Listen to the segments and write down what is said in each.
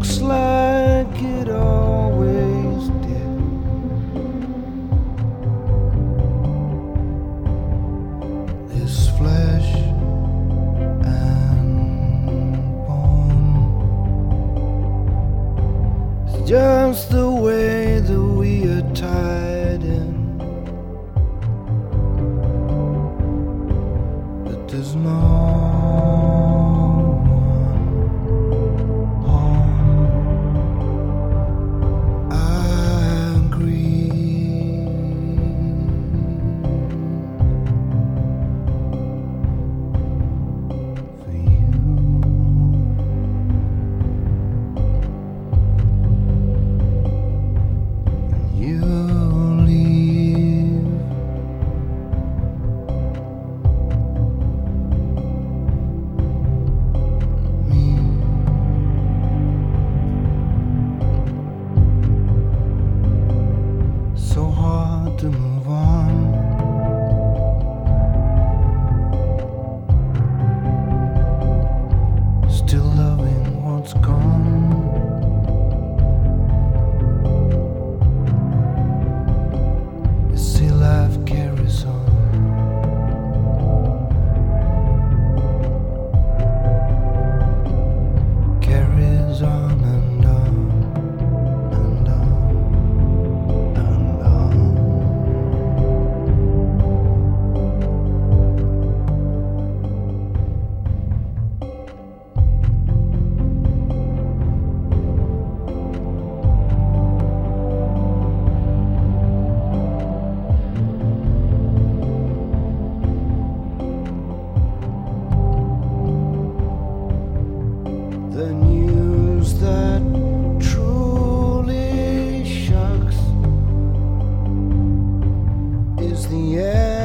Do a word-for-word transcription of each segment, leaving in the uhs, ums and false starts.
looks like it always did. This flesh and bone is just the way that we are tied in. But there's no to move on. Still loving what's gone. You see, life carries on. Carries on and on. The news that truly shocks is the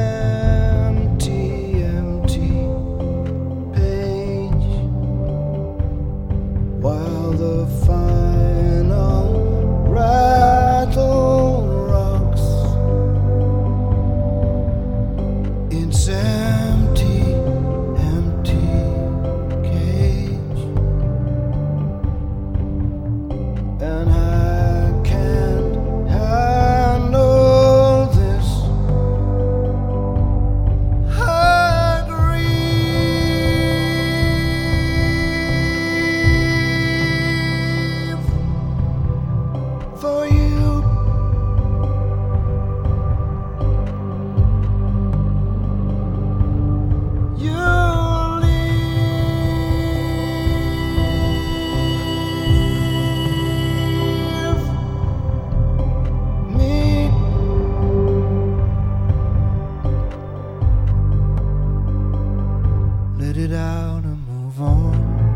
empty, empty page, while the final rattle rocks. It's empty, empty cage. And I can't handle this. I grieve for you. You let it out and move on.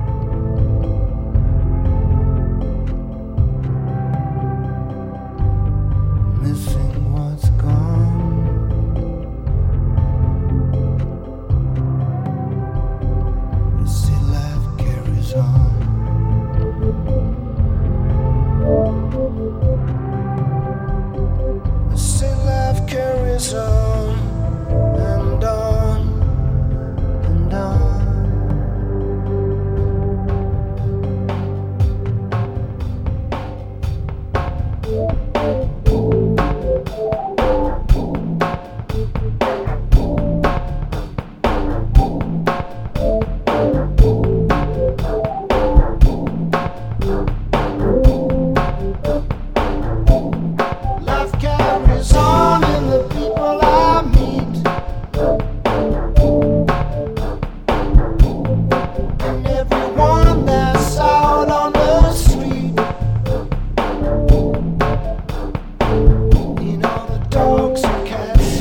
Missing what's gone. You see, life carries on. You see, life carries on and on. Life carries on in the people I meet. And everyone that's out on the street. You know, the dogs and cats,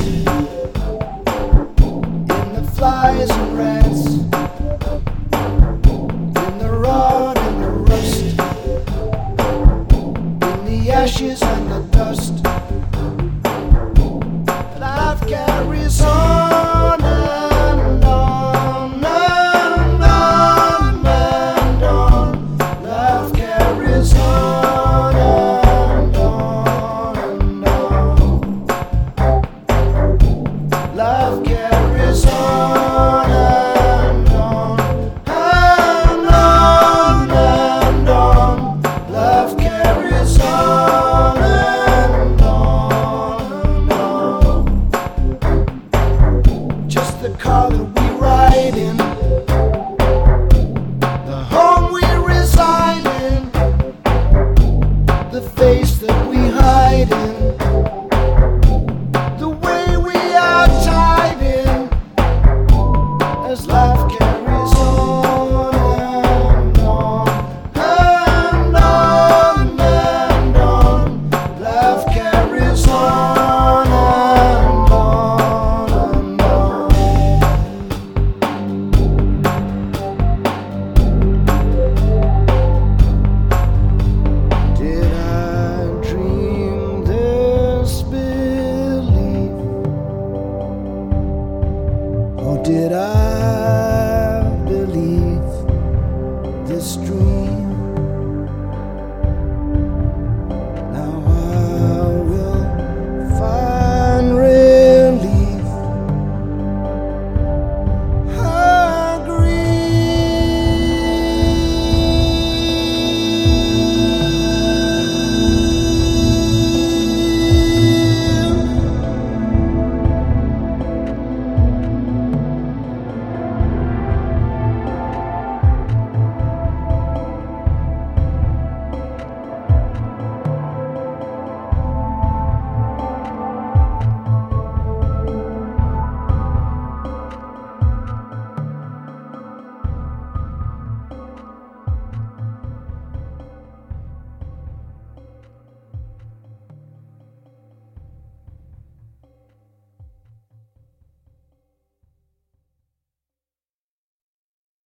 in the flies and rats, in the rot and the rust, in the ashes and the dust.